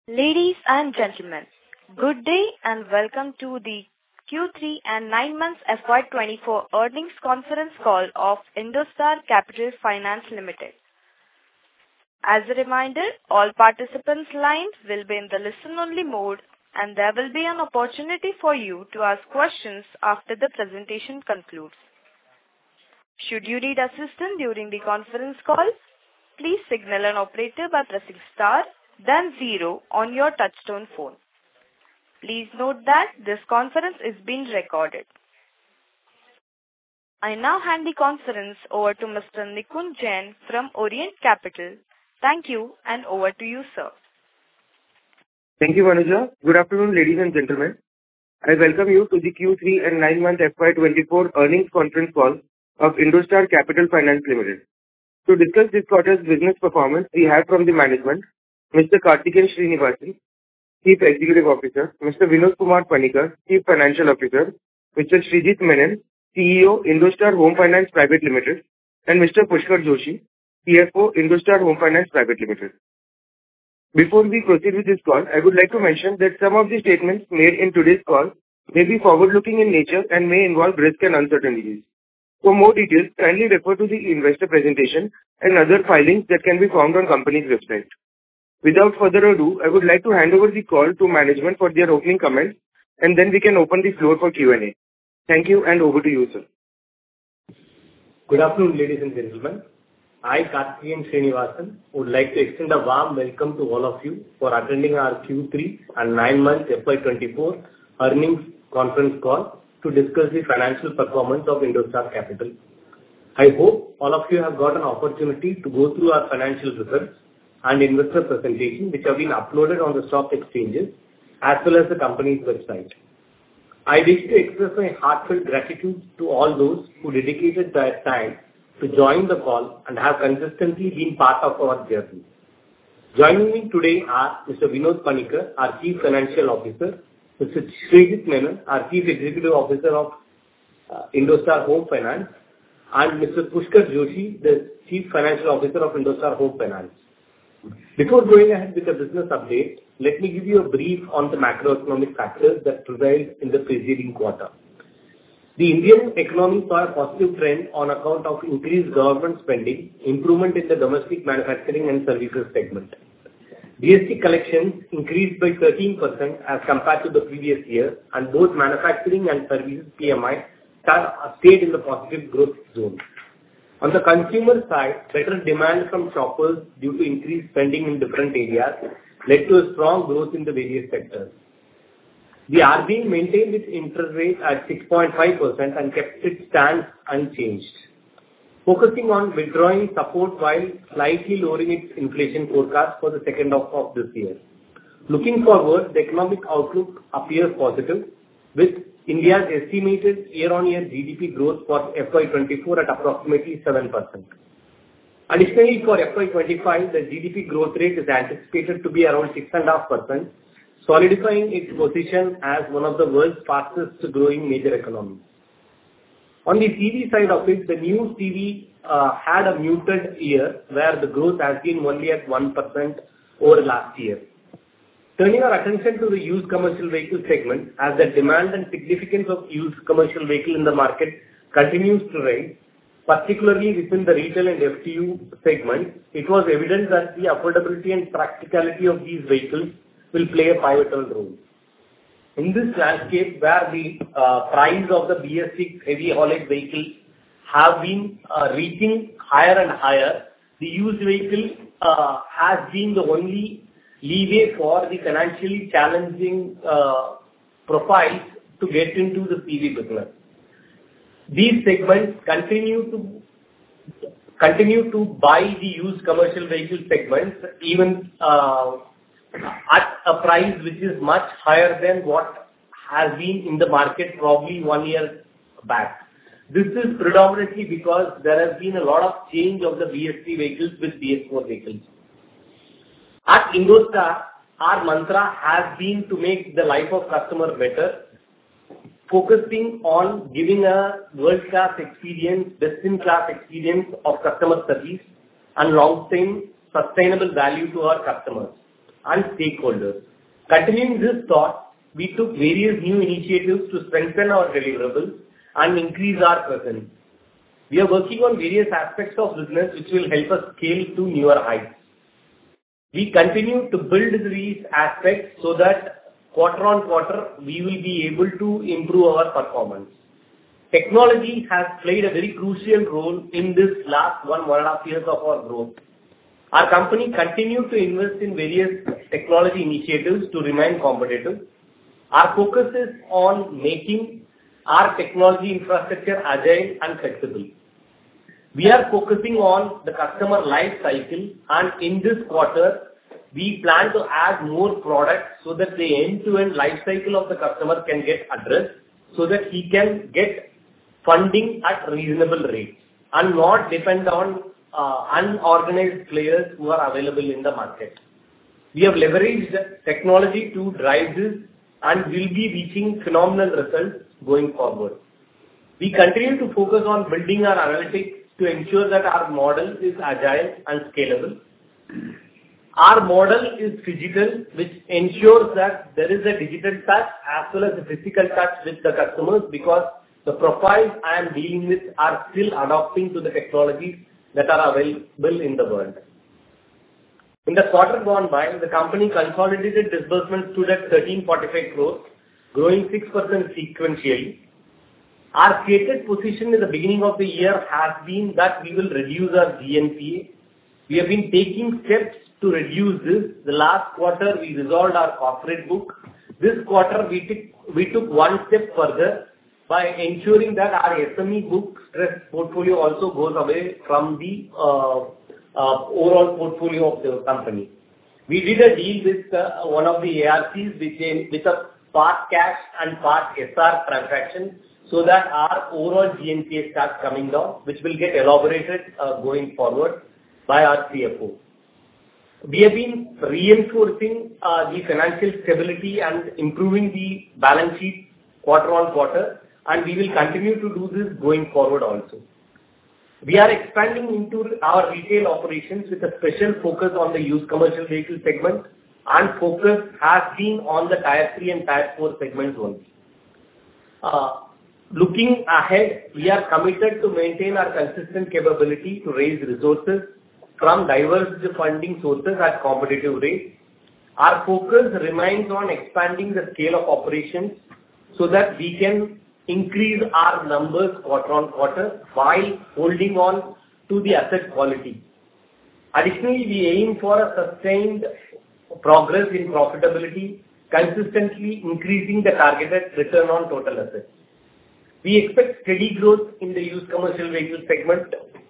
Ladies and gentlemen, good day and welcome to the Q3 and 9 months FY24 earnings conference call of Indostar Capital Finance Limited. As a reminder, all participants' lines will be in the listen-only mode, and there will be an opportunity for you to ask questions after the presentation concludes. Should you need assistance during the conference call, please signal an operator by pressing star then 0 on your touchtone phone. Please note that this conference is being recorded. I now hand the conference over to Mr. Nikunj Jain from Orient Capital. Thank you, and over to you, sir. Thank you, Manuja. Good afternoon, ladies and gentlemen. I welcome you to the Q3 and 9-month FY24 earnings conference call of Indostar Capital Finance Limited. To discuss this quarter's business performance, we have from the management Mr. Karthikeyan Srinivasan, Chief Executive Officer, Mr. Vinod Kumar Panikkar, Chief Financial Officer, Mr. Srijit Menon, CEO, Indostar Home Finance Private Limited, and Mr. Pushkar Joshi, CFO, Indostar Home Finance Private Limited. Before we proceed with this call, I would like to mention that some of the statements made in today's call may be forward-looking in nature and may involve risk and uncertainties. For more details, kindly refer to the investor presentation and other filings that can be found on company's website. Without further ado, I would like to hand over the call to management for their opening comments, and then we can open the floor for Q&A. Thank you, and over to you, sir. Good afternoon, ladies and gentlemen. I, Karthikeyan Srinivasan, would like to extend a warm welcome to all of you for attending our Q3 and 9 months FY24 earnings conference call to discuss the financial performance of Indostar Capital. I hope all of you have got an opportunity to go through our financial results and investor presentation, which have been uploaded on the stock exchanges as well as the company's website. I wish to express my heartfelt gratitude to all those who dedicated their time to join the call and have consistently been part of our journey. Joining me today are Mr. Vinod Panikkar, our Chief Financial Officer, Mr. Srijit Menon, our Chief Executive Officer of Indostar Home Finance, and Mr. Pushkar Joshi, the Chief Financial Officer of Indostar Home Finance. Before going ahead with the business update, let me give you a brief on the macroeconomic factors that prevailed in the preceding quarter. The Indian economy saw a positive trend on account of increased government spending, improvement in the domestic manufacturing and services segment. GST collections increased by 13% as compared to the previous year, and both manufacturing and services PMI stayed in the positive growth zone. On the consumer side, better demand from shoppers due to increased spending in different areas led to a strong growth in the various sectors. The RBI maintained its interest rate at 6.5% and kept its stance unchanged, focusing on withdrawing support while slightly lowering its inflation forecast for the second half of this year. Looking forward, the economic outlook appears positive, with India's estimated year-on-year GDP growth for FY24 at approximately 7%. Additionally, for FY25, the GDP growth rate is anticipated to be around 6.5%, solidifying its position as one of the world's fastest growing major economies. On the CV side of it, the new CV had a muted year where the growth has been only at 1% over last year. Turning our attention to the used commercial vehicle segment, as the demand and significance of used commercial vehicle in the market continues to rise, particularly within the retail and FTU segment, it was evident that the affordability and practicality of these vehicles will play a pivotal role. In this landscape, where the price of the BS6 heavy haulage vehicles have been reaching higher and higher, the used vehicle has been the only leeway for the financially challenging profiles to get into the CV business. These segments continue to buy the used commercial vehicle segments even at a price which is much higher than what has been in the market probably 1 year back. This is predominantly because there has been a lot of change of the BS3 vehicles with BS4 vehicles. At Indostar, our mantra has been to make the life of customer better, focusing on giving a world-class experience, best-in-class experience of customer service and long-term sustainable value to our customers. and stakeholders. Continuing this thought, we took various new initiatives to strengthen our deliverables and increase our presence. We are working on various aspects of business which will help us scale to newer heights. We continue to build these aspects so that quarter on quarter we will be able to improve our performance. Technology has played a very crucial role in this last 1.5 years of our growth. Our company continued to invest in various technology initiatives to remain competitive. Our focus is on making our technology infrastructure agile and flexible. We are focusing on the customer life cycle, and in this quarter, we plan to add more products so that the end-to-end life cycle of the customer can get addressed, so that he can get funding at reasonable rates and not depend on unorganized players who are available in the market. We have leveraged technology to drive this and will be reaching phenomenal results going forward. We continue to focus on building our analytics to ensure that our model is agile and scalable. Our model is physical, which ensures that there is a digital touch as well as a physical touch with the customers, because the profiles I am dealing with are still adopting to the technologies that are available in the world. In the quarter gone by, the company consolidated disbursements stood at 1345 crores, growing 6% sequentially. Our stated position in the beginning of the year has been that we will reduce our GNPA. We have been taking steps to reduce this. The last quarter, we resolved our corporate book. This quarter, we took one step further by ensuring that our SME book stress portfolio also goes away from the overall portfolio of the company. We did a deal with one of the ARCs with a part cash and part SR transaction, so that our overall GNPA starts coming down, which will get elaborated going forward by our CFO. We have been reinforcing the financial stability and improving the balance sheet quarter on quarter, and we will continue to do this going forward also. We are expanding into our retail operations with a special focus on the used commercial vehicle segment, and focus has been on the Tier 3 and Tier 4 segments only. Looking ahead, we are committed to maintain our consistent capability to raise resources from diverse funding sources at competitive rates. Our focus remains on expanding the scale of operations so that we can increase our numbers quarter on quarter while holding on to the asset quality. Additionally, we aim for a sustained progress in profitability, consistently increasing the targeted return on total assets. We expect steady growth in the used commercial vehicle segment,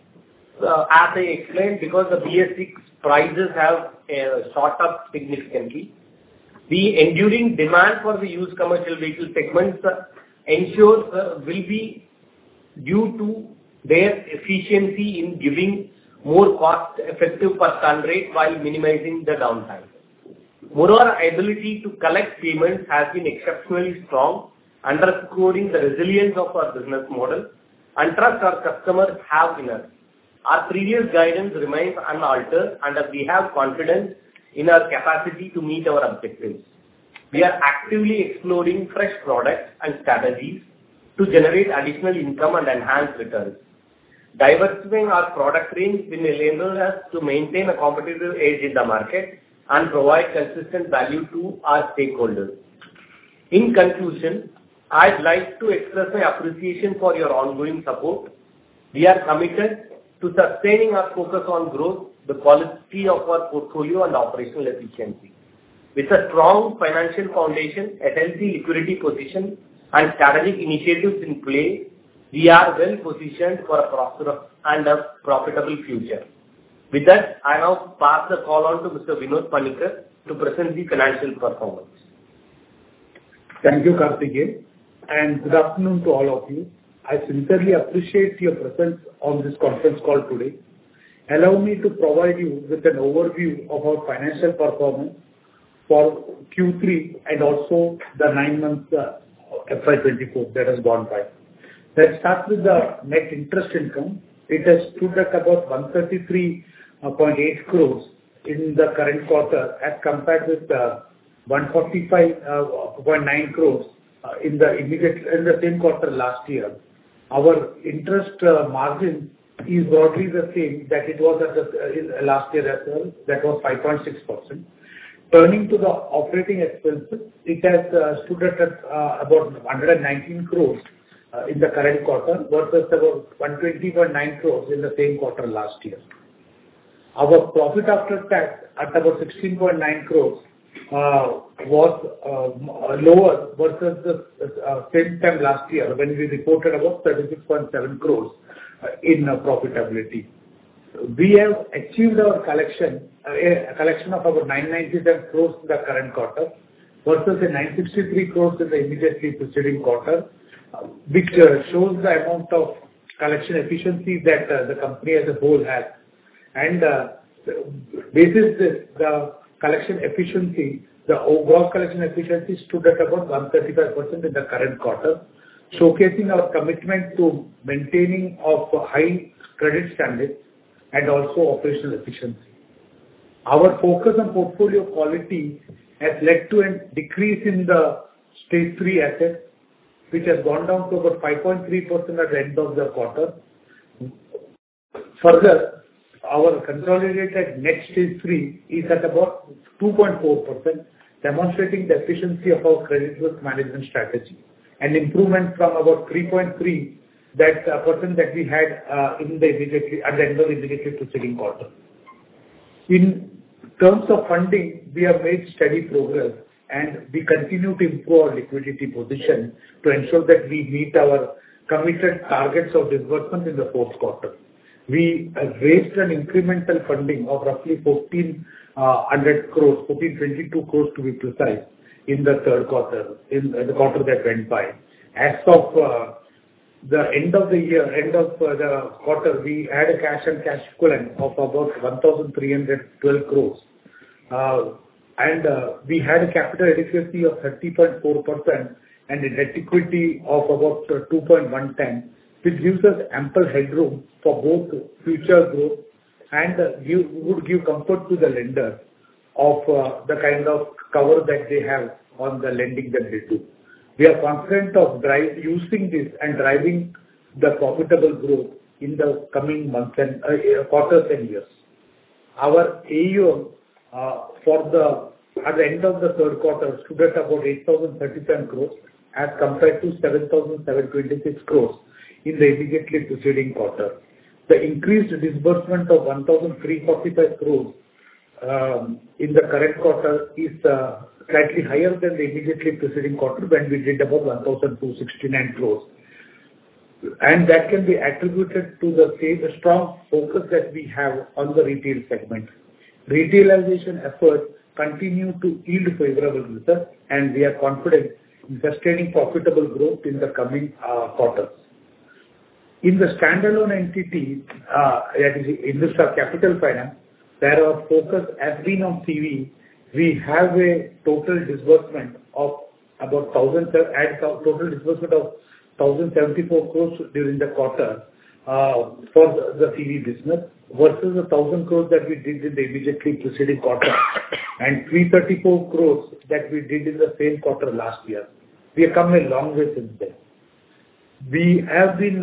as I explained, because the BS6 prices have shot up significantly. The enduring demand for the used commercial vehicle segments ensures will be due to their efficiency in giving more cost-effective per ton rate while minimizing the downtime. Moreover, our ability to collect payments has been exceptionally strong, underscoring the resilience of our business model and trust our customers have in us. Our previous guidance remains unaltered, and we have confidence in our capacity to meet our objectives. We are actively exploring fresh products and strategies to generate additional income and enhance returns. Diversifying our product range will enable us to maintain a competitive edge in the market and provide consistent value to our stakeholders. In conclusion, I'd like to express my appreciation for your ongoing support. We are committed to sustaining our focus on growth, the quality of our portfolio, and operational efficiency. With a strong financial foundation, a healthy liquidity position, and strategic initiatives in play, we are well positioned for a prosperous and a profitable future. With that, I now pass the call on to Mr. Vinod Panikkar to present the financial performance. Thank you, Karthikeyan, and good afternoon to all of you. I sincerely appreciate your presence on this conference call today. Allow me to provide you with an overview of our financial performance for Q3 and also the 9 months FY24 that has gone by. Let's start with the net interest income. It has stood at about 133.8 crores in the current quarter as compared with 145.9 crores in the same quarter last year. Our interest margin is broadly the same that it was in last year as well. That was 5.6%. Turning to the operating expenses, it has stood at about 119 crores in the current quarter versus about 120.9 crores in the same quarter last year. Our profit after tax at about 16.9 crores was lower versus the same time last year when we reported about 36.7 crores in profitability. We have achieved our collection, a collection of about 997 crores in the current quarter versus the 963 crores in the immediately preceding quarter, which shows the amount of collection efficiency that the company as a whole has. And basis this, the collection efficiency, the overall collection efficiency stood at about 135% in the current quarter, showcasing our commitment to maintaining of high credit standards and also operational efficiency. Our focus on portfolio quality has led to a decrease in the stage 3 assets, which has gone down to about 5.3% at the end of the quarter. Further, our consolidated net stage 3 is at about 2.4%, demonstrating the efficiency of our credit risk management strategy, an improvement from about 3.3% that we had at the end of the immediately preceding quarter. In terms of funding, we have made steady progress and we continue to improve our liquidity position to ensure that we meet our committed targets of disbursement in the fourth quarter. We raised an incremental funding of roughly 1,400 crores, 1,422 crores to be precise, in the third quarter, in the quarter that went by. As of the end of the quarter, we had a cash and cash equivalent of about 1,312 crores. And we had a capital adequacy of 30.4% and a debt equity of about 2.1 which gives us ample headroom for both future growth and would give comfort to the lender of the kind of cover that they have on the lending that they do. We are confident of using this and driving the profitable growth in the coming months and quarters and years. Our AUM at the end of the third quarter stood at about 8,037 crores as compared to 7,726 crores in the immediately preceding quarter. The increased disbursement of 1,345 crores in the current quarter is slightly higher than the immediately preceding quarter when we did about 1,269 crores. And that can be attributed to the same strong focus that we have on the retail segment. Retailization efforts continue to yield favorable results, and we are confident in sustaining profitable growth in the coming quarters. In the standalone entity, that is Industar Capital Finance, where our focus has been on CV, we have a total disbursement of about 1,074 crores during the quarter for the CV business versus 1,000 crores that we did in the immediately preceding quarter and 334 crores that we did in the same quarter last year. We have come a long way since then. We have been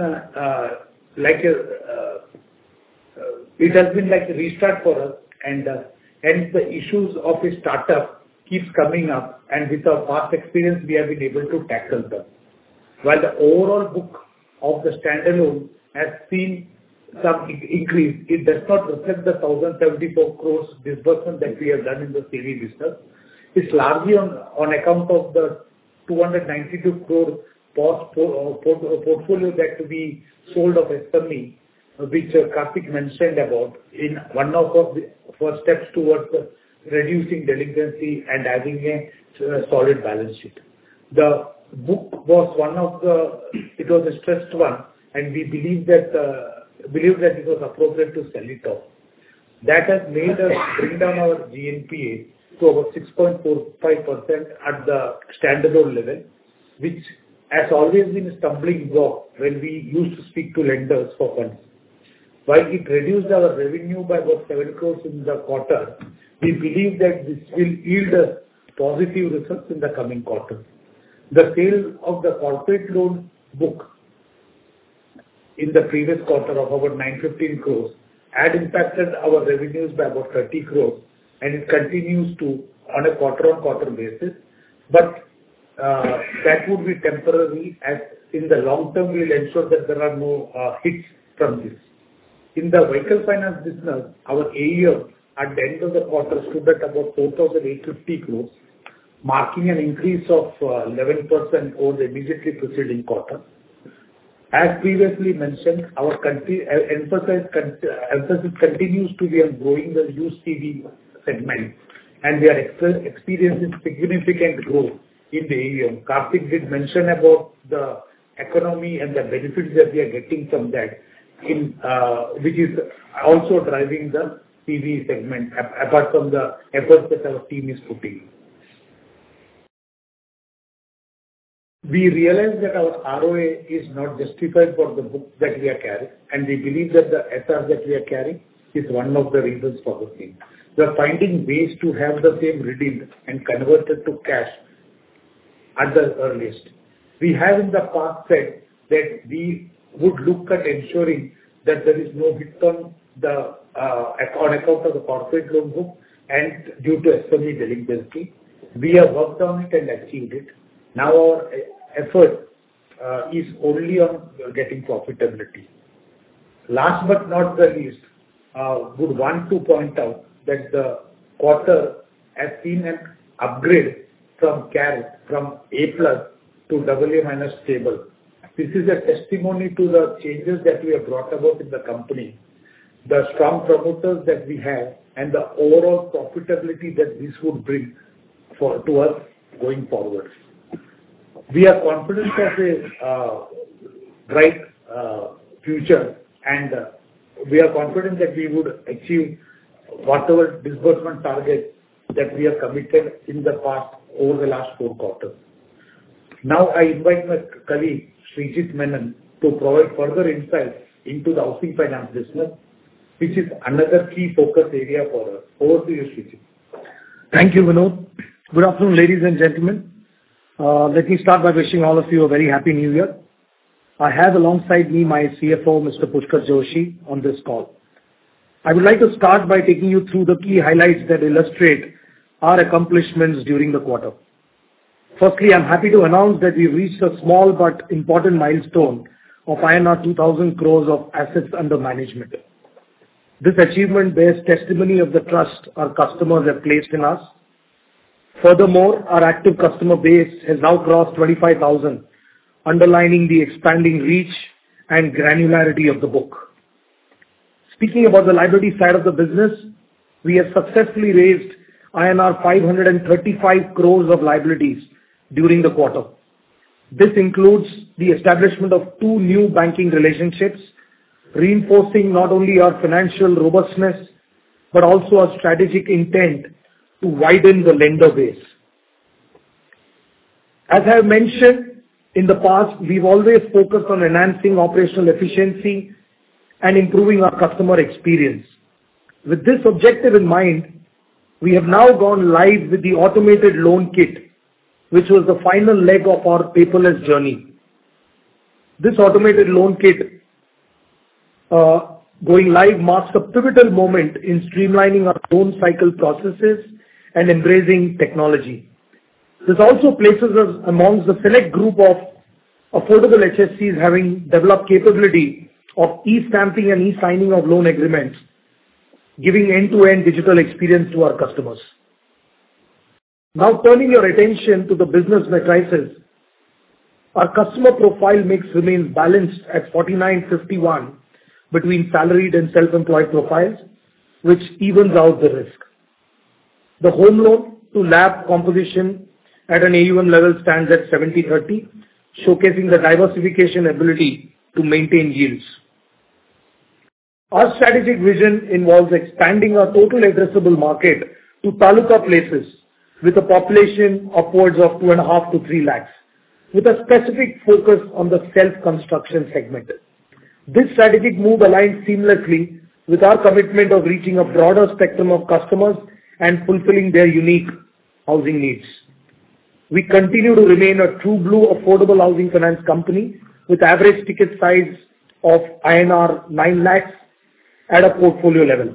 it has been like a restart for us, and hence the issues of a startup keeps coming up, and with our past experience we have been able to tackle them. While the overall book of the standalone has seen some increase, it does not reflect the 1,074 crores disbursement that we have done in the CV business. It's largely on account of the 292 crore portfolio that we sold of SME, which Karthik mentioned about in one of our first steps towards reducing delinquency and having a solid balance sheet. The book was it was a stressed one, and we believe that it was appropriate to sell it off. That has made us bring down our GNPA to about 6.45% at the standalone level, which has always been a stumbling block when we used to speak to lenders for funds. while it reduced our revenue by about 7 crores in the quarter, we believe that this will yield us positive results in the coming quarter. The sale of the corporate loan book in the previous quarter of about 915 crores had impacted our revenues by about 30 crores, and it continues to on a quarter-on-quarter basis. But that would be temporary, as in the long term, we'll ensure that there are no hits from this. In the vehicle finance business, our AUM at the end of the quarter stood at about 4,850 crores, marking an increase of 11% over the immediately preceding quarter. As previously mentioned, our emphasis continues to be on growing the used CV segment, and we are experiencing significant growth in the AUM. Karthik did mention about the economy and the benefits that we are getting from that, which is also driving the CV segment, apart from the efforts that our team is putting. We realize that our ROA is not justified for the book that we are carrying, and we believe that the SR that we are carrying is one of the reasons for the same. We are finding ways to have the same redeemed and converted to cash at the earliest. We have in the past said that we would look at ensuring that there is no hit on account of the corporate loan book and due to SME delinquency. We have worked on it and achieved it. Now our effort is only on getting profitability. Last but not the least, would want to point out that the quarter has seen an upgrade from CARE from A+ to AA- stable. This is a testimony to the changes that we have brought about in the company, the strong promoters that we have, and the overall profitability that this would bring to us going forward. We are confident of a bright future, and we are confident that we would achieve whatever disbursement target that we have committed in the past over the last 4 quarters. Now I invite my colleague Srijit Menon to provide further insights into the housing finance business, which is another key focus area for us. Over to you, Srijit. Thank you, Vinod. Good afternoon, ladies and gentlemen. Let me start by wishing all of you a very happy New Year. I have alongside me my CFO, Mr. Pushkar Joshi, on this call. I would like to start by taking you through the key highlights that illustrate our accomplishments during the quarter. Firstly, I'm happy to announce that we've reached a small but important milestone of INR 2,000 crores of assets under management. This achievement bears testimony of the trust our customers have placed in us. Furthermore, our active customer base has now crossed 25,000, underlining the expanding reach and granularity of the book. Speaking about the liability side of the business, we have successfully raised INR 535 crores of liabilities during the quarter. This includes the establishment of 2 new banking relationships, reinforcing not only our financial robustness, but also our strategic intent to widen the lender base. As I have mentioned in the past, we've always focused on enhancing operational efficiency and improving our customer experience. With this objective in mind, we have now gone live with the automated loan kit, which was the final leg of our paperless journey. This automated loan kit going live marks a pivotal moment in streamlining our loan cycle processes and embracing technology. This also places us amongst the select group of affordable HFCs having developed capability of e-stamping and e-signing of loan agreements, giving end-to-end digital experience to our customers. Now turning your attention to the business metrics, our customer profile mix remains balanced at 49-51 between salaried and self-employed profiles, which evens out the risk. The home loan to LAP composition at an AUM level stands at 70-30, showcasing the diversification ability to maintain yields. Our strategic vision involves expanding our total addressable market to taluka places with a population upwards of 2.5 to 3 lakhs, with a specific focus on the self-construction segment. This strategic move aligns seamlessly with our commitment of reaching a broader spectrum of customers and fulfilling their unique housing needs. We continue to remain a true blue affordable housing finance company with average ticket size of INR 9 lakhs at a portfolio level.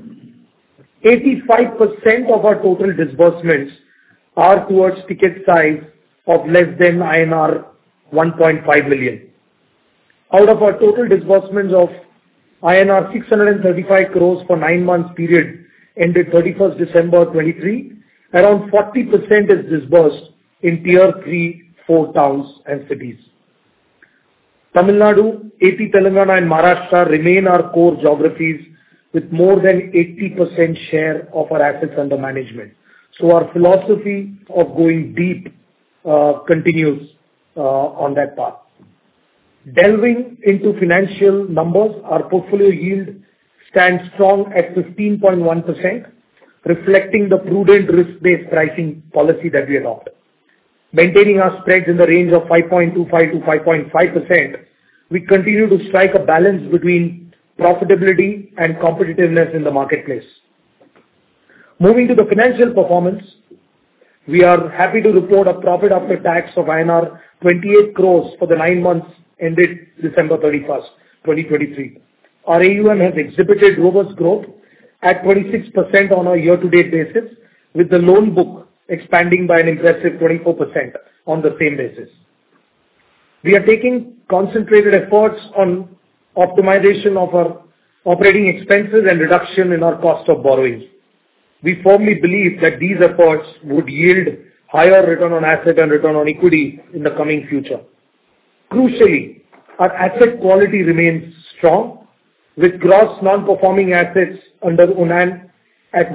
85% of our total disbursements are towards ticket size of less than INR 1.5 million. Out of our total disbursements of INR 635 crores for 9 months period ended 31st December 23, around 40% is disbursed in Tier 3, 4 towns and cities. Tamil Nadu, AP, Telangana and Maharashtra remain our core geographies with more than 80% share of our assets under management. So our philosophy of going deep continues on that path. Delving into financial numbers, our portfolio yield stands strong at 15.1%, reflecting the prudent risk-based pricing policy that we adopt. Maintaining our spreads in the range of 5.25 to 5.5%, we continue to strike a balance between profitability and competitiveness in the marketplace. Moving to the financial performance, we are happy to report a profit after tax of INR 28 crores for the 9 months ended December 31st, 2023. Our AUM has exhibited robust growth at 26% on a year-to-date basis, with the loan book expanding by an impressive 24% on the same basis. We are taking concentrated efforts on optimization of our operating expenses and reduction in our cost of borrowing. We firmly believe that these efforts would yield higher return on asset and return on equity in the coming future. Crucially, our asset quality remains strong, with gross non-performing assets under UNAN at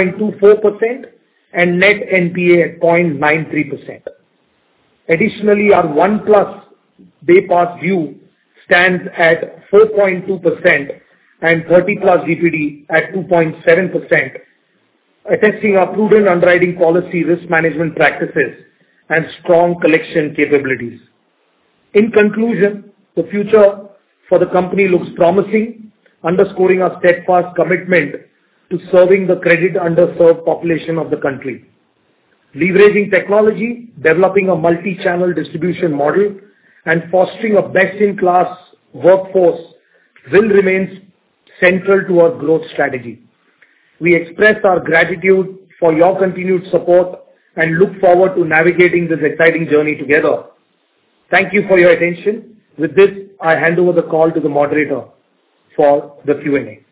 1.24% and net NPA at 0.93%. Additionally, our 1+ day past due stands at 4.2% and 30+ DPD at 2.7%, attesting our prudent underwriting policy, risk management practices, and strong collection capabilities. In conclusion, the future for the company looks promising, underscoring our steadfast commitment to serving the credit underserved population of the country. Leveraging technology, developing a multi-channel distribution model, and fostering a best-in-class workforce will remain central to our growth strategy. We express our gratitude for your continued support and look forward to navigating this exciting journey together. Thank you for your attention. With this, I hand over the call to the moderator for the Q&A.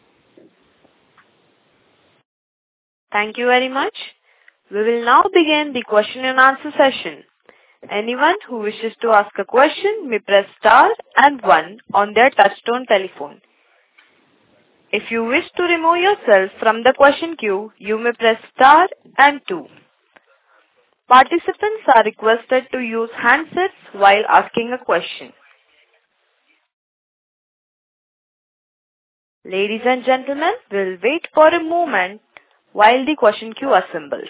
Thank you very much. We will now begin the question and answer session. Anyone who wishes to ask a question may press star and 1 on their touchtone telephone. If you wish to remove yourself from the question queue, you may press star and 2. Participants are requested to use handsets while asking a question. Ladies and gentlemen, we'll wait for a moment while the question queue assembles.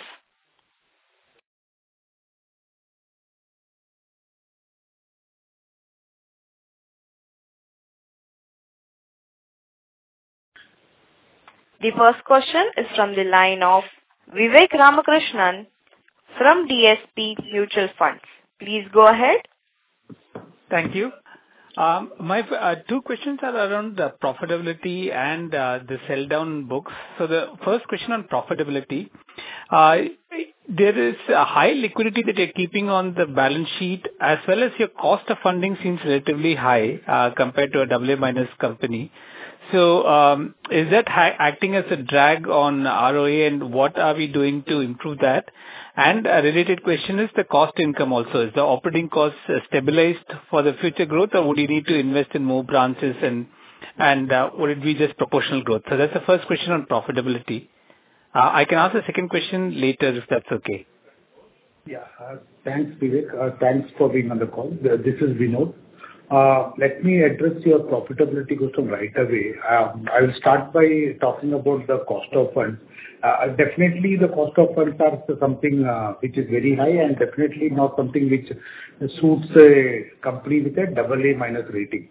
The first question is from the line of Vivek Ramakrishnan from DSP Mutual Funds. Please go ahead. Thank you. My 2 questions are around the profitability and the sell-down books. So the first question on profitability. There is a high liquidity that you're keeping on the balance sheet, as well as your cost of funding seems relatively high compared to a AA- company. So is that acting as a drag on ROA, and what are we doing to improve that? And a related question is the cost income also. Is the operating cost stabilized for the future growth, or would you need to invest in more branches, and would it be just proportional growth? So that's the first question on profitability. I can ask the second question later if that's okay. Yeah. Thanks, Vivek. Thanks for being on the call. This is Vinod. Let me address your profitability question right away. I will start by talking about the cost of funds. Definitely the cost of funds are something which is very high, and definitely not something which suits a company with a AA- rating.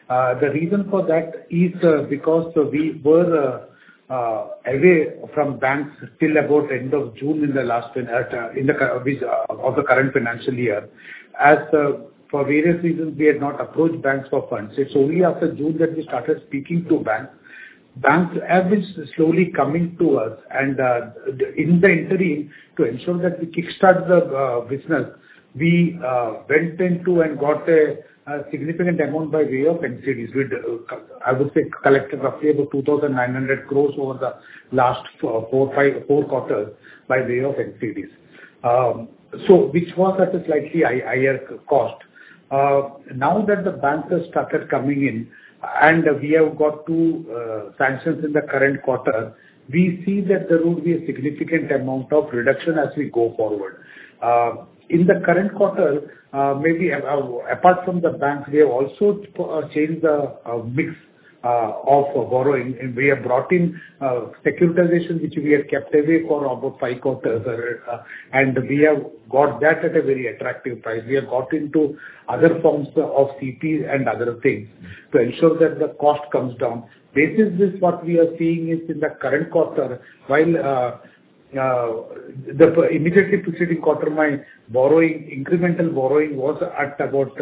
The reason for that is because we were away from banks till about end of June in the last of the current financial year. As for various reasons, we had not approached banks for funds. It's only after June that we started speaking to banks. Banks have been slowly coming to us, and in the interim, to ensure that we kickstart the business, we went into and got a significant amount by way of NCDs. We, I would say, collected roughly about 2,900 crores over the last four quarters by way of NCDs. So which was at a slightly higher cost. Now that the banks have started coming in, and we have got two sanctions in the current quarter, we see that there will be a significant amount of reduction as we go forward. In the current quarter, maybe apart from the banks, we have also changed the mix of borrowing, and we have brought in securitization, which we had kept away for about 5 quarters, and we have got that at a very attractive price. We have got into other forms of CP and other things to ensure that the cost comes down. Basis this, what we are seeing is in the current quarter, while the immediately preceding quarter, my incremental borrowing was at about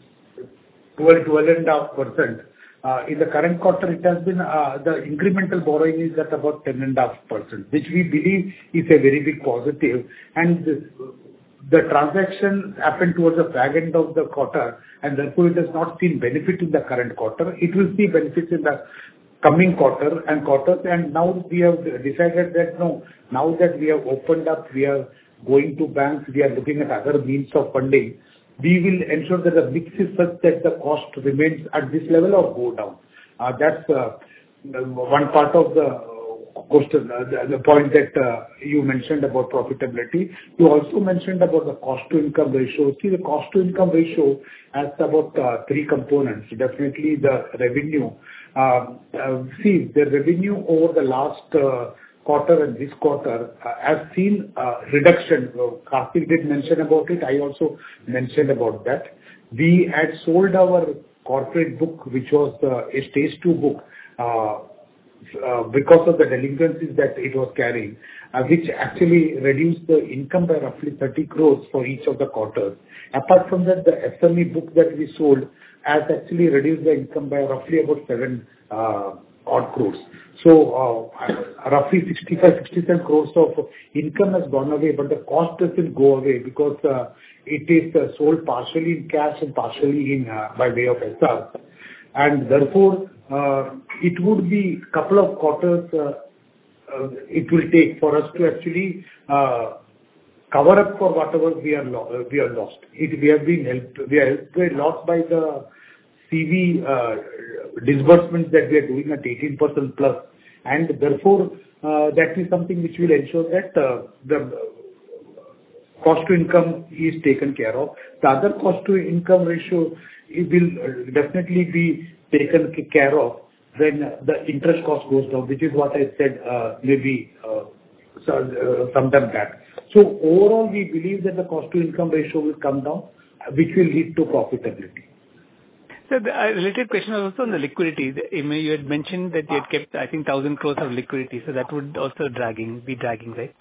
12.5%. In the current quarter, it has been the incremental borrowing is at about 10.5%, which we believe is a very big positive. And the transaction happened towards the back end of the quarter, and therefore it has not seen benefit in the current quarter. It will see benefits in the coming quarters. And now we have decided that no, now that we have opened up, we are going to banks, we are looking at other means of funding. We will ensure that the mix is such that the cost remains at this level or go down. That's one part of the question, the point that you mentioned about profitability. You also mentioned about the cost-to-income ratio. See, the cost-to-income ratio has about 3 components. Definitely the revenue. See, the revenue over the last quarter and this quarter has seen reduction. Karthik did mention about it. I also mentioned about that. We had sold our corporate book, which was a stage 2 book, because of the delinquencies that it was carrying, which actually reduced the income by roughly 30 crores for each of the quarters. Apart from that, the SME book that we sold has actually reduced the income by roughly about 7 odd crores. So roughly 65-67 crores of income has gone away, but the cost doesn't go away because it is sold partially in cash and partially in by way of SR. And therefore, it would be a couple of quarters it will take for us to actually cover up for whatever we are lost. We have been helped. We are helped a lot by the CV disbursements that we are doing at 18% plus, and therefore that is something which will ensure that the cost to income is taken care of. The other cost to income ratio, it will definitely be taken care of when the interest cost goes down, which is what I said maybe some time back. So overall, we believe that the cost to income ratio will come down, which will lead to profitability. So the related question was also on the liquidity. You had mentioned that you had kept, I think, 1,000 crores of liquidity, so that would also be dragging, right?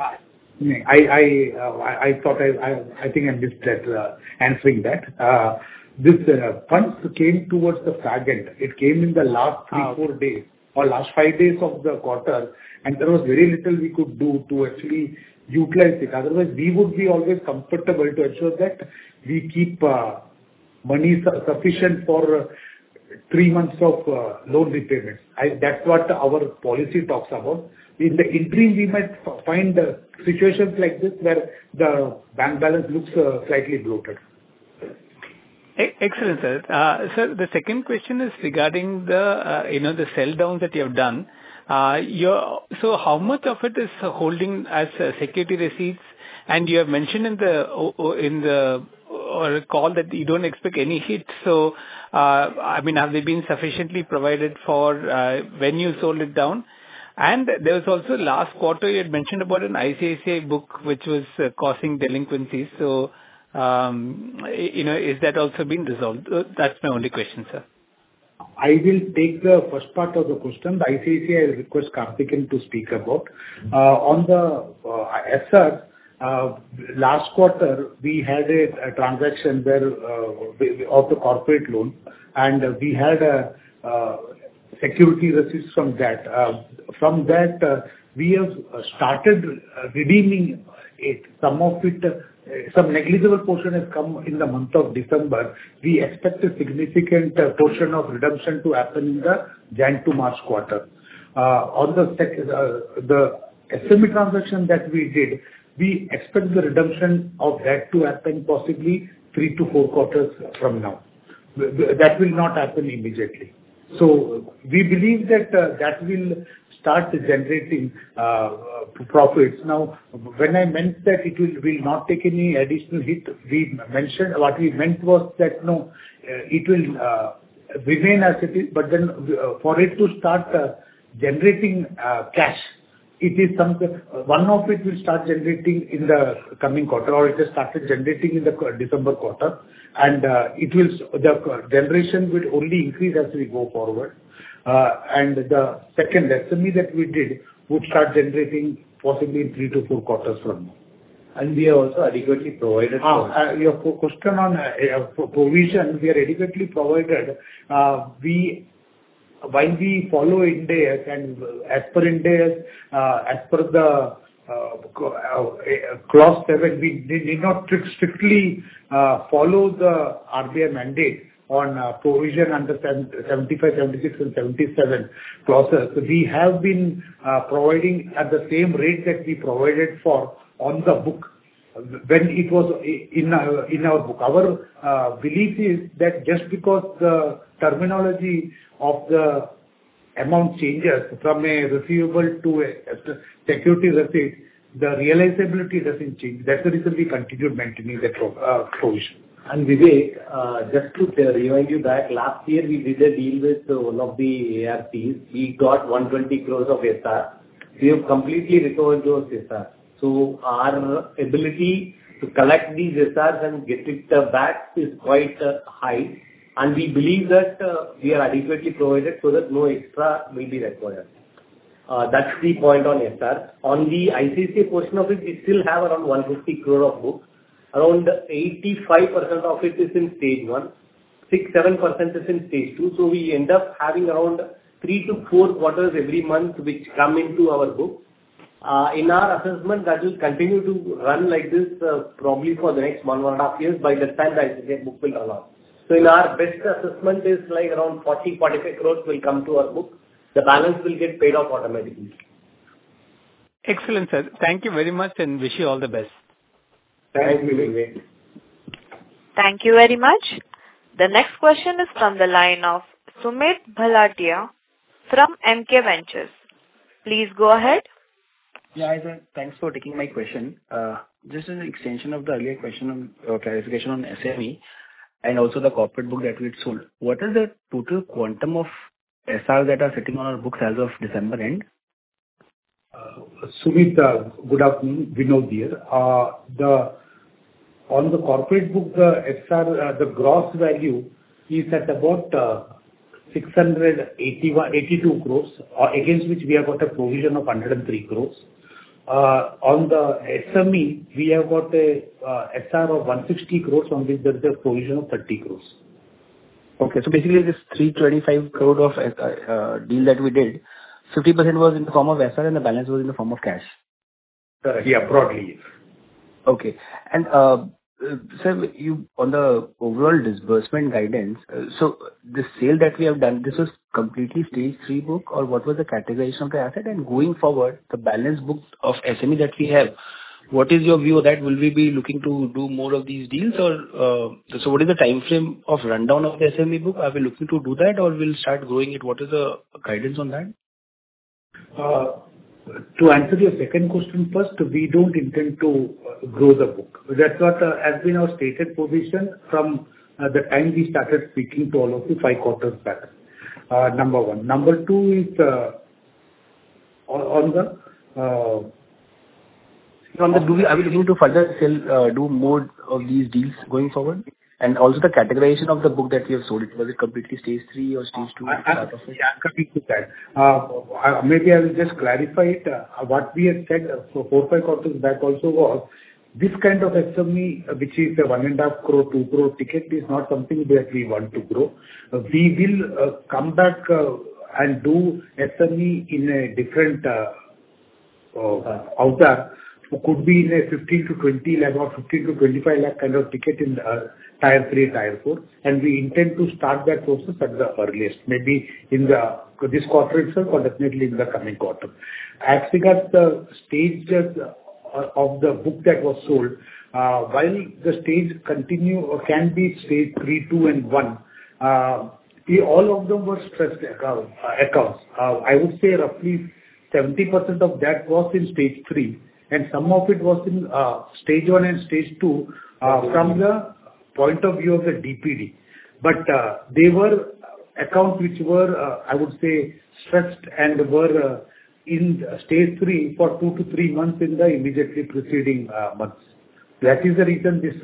I thought I think I missed that answering that. This funds came towards the fag end. It came in the last 3-4 days or last 5 days of the quarter, and there was very little we could do to actually utilize it. Otherwise, we would be always comfortable to ensure that we keep money sufficient for 3 months of loan repayments. That's what our policy talks about. In the interim, we might find situations like this where the bank balance looks slightly bloated. Excellent, sir. Sir, the second question is regarding the sell downs that you have done. So how much of it is holding as security receipts? And you have mentioned in the call that you don't expect any hit. So, I mean, have they been sufficiently provided for when you sold it down? And there was also last quarter you had mentioned about an ICICI book which was causing delinquencies. So, is that also been resolved? That's my only question, sir. I will take the first part of the question. The ICICI, I will request Karthikeyan to speak about. On the SR, last quarter, we had a transaction where of the corporate loan, and we had a security receipts from that. From that, we have started redeeming it. Some of it, some negligible portion has come in the month of December. We expect a significant portion of redemption to happen in the Jan to March quarter. On the SME transaction that we did, we expect the redemption of that to happen possibly 3 to 4 quarters from now. That will not happen immediately. So we believe that that will start generating profits. Now, when I meant that it will not take any additional hit, what we meant was that, no, it will remain as it is, but then for it to start generating cash, it is something, one of it will start generating in the coming quarter, or it has started generating in the December quarter, and the generation will only increase as we go forward. And the second SME that we did would start generating possibly in 3 to 4 quarters from now. And we are also adequately provided for. Your question on provision, we are adequately provided. While we follow Ind AS, and as per Ind AS, as per the clause 7, we did not strictly follow the RBI mandate on provision under 75, 76 and 77 clauses. We have been providing at the same rate that we provided for on the book when it was in our book. Our belief is that just because the terminology of the amount changes from a receivable to a security receipt, the realizability doesn't change. That's the reason we continued maintaining the provision. And Vivek, just to remind you back, last year we did a deal with one of the ARCs. We got 120 crores of SR. We have completely recovered those SR. So our ability to collect these SRs and get it back is quite high. And we believe that we are adequately provided so that no extra will be required. That's the point on SR. On the ICICI portion of it, we still have around 150 crore of book. Around 85% of it is in stage 1, 6-7% is in stage 2. So we end up having around 3 to 4 quarters every month which come into our book. In our assessment, that will continue to run like this probably for the next 1.5 years. By the time the ICICI book will run out. So in our best assessment is like around 40-45 crores will come to our book. The balance will get paid off automatically. Excellent, sir. Thank you very much and wish you all the best. Thank you, Vivek. Thank you very much. The next question is from the line of Sumit Bhalatia from MK Ventures. Please go ahead. Yeah, hi sir. Thanks for taking my question. Just an extension of the earlier question on clarification on SME and also the corporate book that we had sold. What is the total quantum of SR that are sitting on our books as of December end? Sumit, good afternoon. Vinod here. On the corporate book, the SR, the gross value is at about 682 crores, against which we have got a provision of 103 crores. On the SME, we have got a SR of 160 crores, on which there is a provision of 30 crores. Okay, so basically this 325 crore of deal that we did, 50% was in the form of SR and the balance was in the form of cash. Yeah, broadly. Okay. And sir, you on the overall disbursement guidance, so the sale that we have done, this was completely stage 3 book, or what was the categorization of the asset? And going forward, the balance book of SME that we have, what is your view of that? Will we be looking to do more of these deals, or so what is the time frame of rundown of the SME book? Are we looking to do that, or we'll start growing it? What is the guidance on that? To answer your second question first, we don't intend to grow the book. That's what has been our stated position from the time we started speaking to all of you 5 quarters back. Number one. Number two is on the are we looking to further sell, do more of these deals going forward? And also the categorization of the book that we have sold, was it completely stage 3 or stage 2 part of it? I'm coming to that. Maybe I will just clarify it. What we had said for 4-5 quarters back also was, this kind of SME, which is a 1.5 crore, 2 crore ticket, is not something that we want to grow. We will come back and do SME in a different avatar. Could be in a 15 to 20 lakh or 15 to 25 lakh kind of ticket in Tier 3, Tier 4, and we intend to start that process at the earliest, maybe in this quarter itself or definitely in the coming quarter. As regards the stages of the book that was sold, while the stage continue or can be stage 3, 2, and 1, all of them were stressed accounts. I would say roughly 70% of that was in stage 3, and some of it was in stage 1 and stage 2 from the point of view of the DPD. But they were accounts which were, I would say, stressed and were in stage 3 for 2 to 3 months in the immediately preceding months. That is the reason this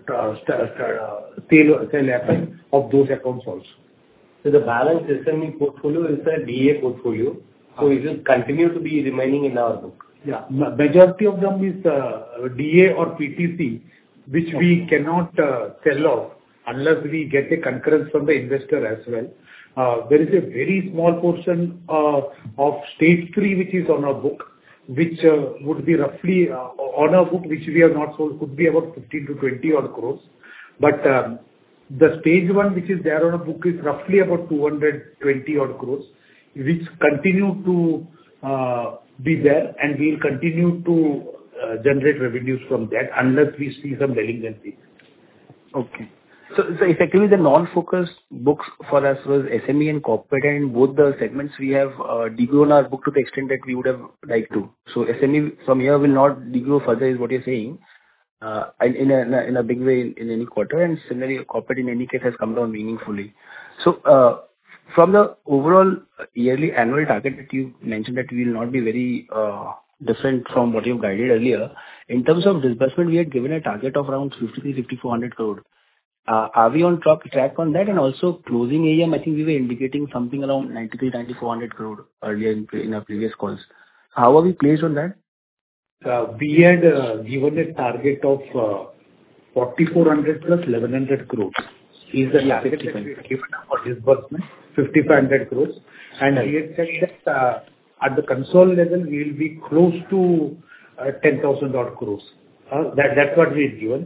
sale happened of those accounts also. So the balance SME portfolio is a DA portfolio, so it will continue to be remaining in our book. Yeah, majority of them is DA or PTC, which we cannot sell off unless we get a concurrence from the investor as well. There is a very small portion of stage 3 which is on our book, which would be roughly on our book, which we have not sold, could be about 15 to 20 odd crores. But the stage 1 which is there on our book is roughly about 220 odd crores, which continue to be there, and we will continue to generate revenues from that unless we see some delinquency. Okay. So effectively the non-focused books for us was SME and corporate, and both the segments we have degrown our book to the extent that we would have liked to. So SME from here will not degrow further is what you're saying, in a big way in any quarter, and similarly corporate in any case has come down meaningfully. So from the overall yearly annual target that you mentioned that we will not be very different from what you've guided earlier, in terms of disbursement we had given a target of around 5,400 crore. Are we on track on that? And also closing AUM, I think we were indicating something around 93-9400 crore earlier in our previous calls. How are we placed on that? We had given a target of 4,400 plus 1,100 crores. Is the target that we had given for disbursement, 5,500 crores. And we had said that at the console level, we will be close to 10,000 odd crores. That's what we had given.